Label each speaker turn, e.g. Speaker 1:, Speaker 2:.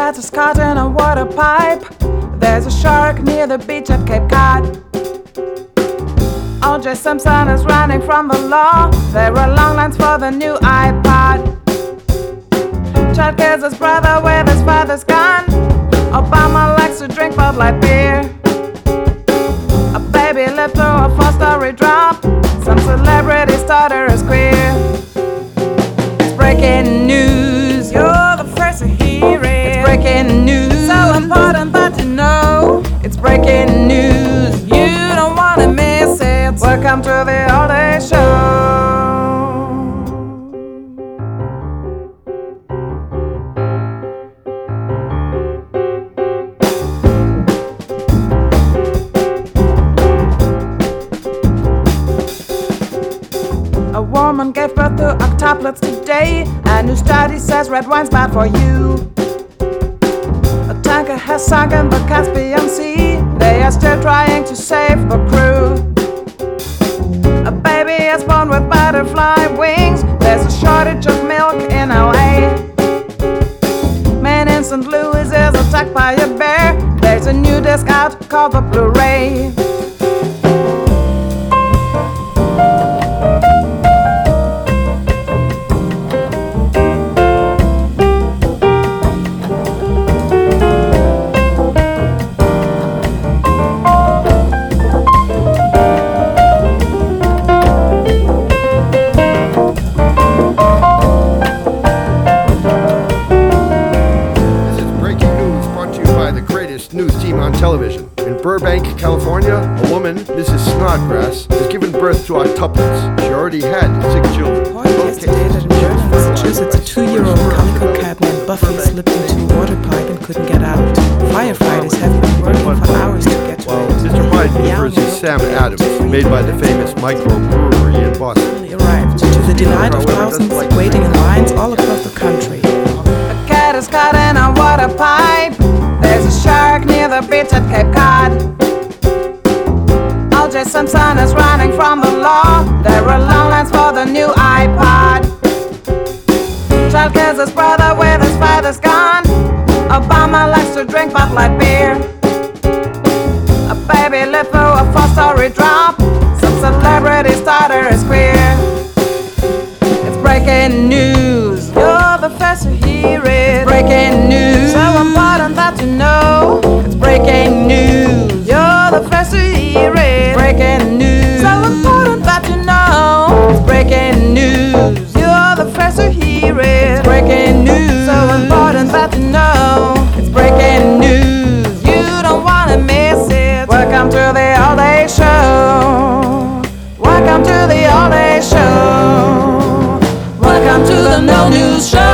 Speaker 1: cat is caught in a water pipe. There's a shark near the beach at Cape Cod. O.J. Simpson is running from the law. There are long lines for the new iPod. Child kills his brother with his father's gun. Obama likes to drink Bud Light beer. A baby lived through a 4-story drop. Some celebrity's daughter is queer. It's breaking news. You're the first to hear it. It's breaking news. So important that you know. It's breaking news. You don't want to miss it. Welcome to the All Day Show. A woman gave birth to octuplets today. A new study says red wine's bad for you. A tanker has sunk in the Caspian Sea. They are still trying to save the crew. A baby is born with butterfly wings. There's a shortage of milk in LA. Man in St. Louis is attacked by a bear. There's a new disc out called the Blu-ray.
Speaker 2: News team on television. In Burbank, California, a woman, Mrs. Snodgrass, has given birth to octuplets. She already had 6 children.
Speaker 3: Yesterday that in Vernon, Massachusetts, a 2-year-old Calico cat named Buffy slipped into a water pipe and couldn't get out. Firefighters have been working for hours to get to it.
Speaker 2: Mr. Hyde prefers his Sam Adams, made by the famous microbrewery in Boston.
Speaker 3: Arrived to the delight of thousands waiting in lines all across the country.
Speaker 1: A cat is caught in a water pipe. There's a shark near the beach at Cape Cod. O.J. Simpson is running from the law. There are long lines for the new iPod. Child kills his brother with his father's gun. Obama likes to drink Bud Light beer. A baby lived through a 4-story drop. Some celebrity's daughter is queer. It's breaking news. You're the first to hear it. It's breaking news. So important that you know. It's breaking news. You're the first to hear it. It's breaking news. So important that you know. It's breaking news. You're the first to hear it. It's breaking news. So important that you know. It's breaking news. You don't wanna miss it. Welcome to the All Day Show. Welcome to the All Day Show. Welcome to the No News Show.